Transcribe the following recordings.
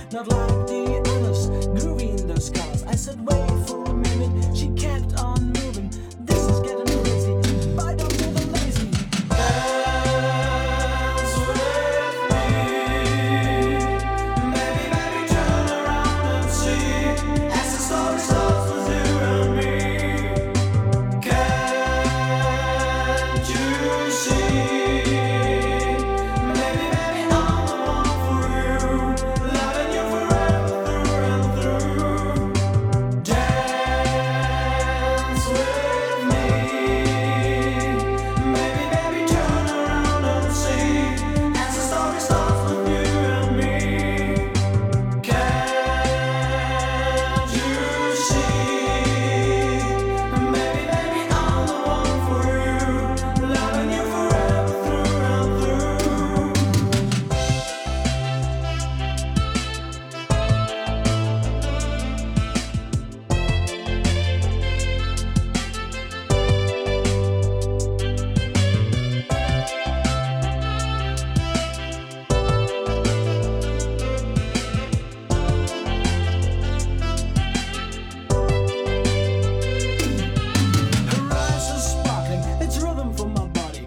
not like the others, groovy in those colors. I said, wait for a minute, she kept on moving. This is getting crazy, I don't do the lazy. Dance with me, maybe turn around and see, as the story starts with you and me. Can't you see?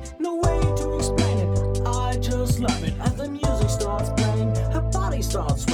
Love it as the music starts playing, her body starts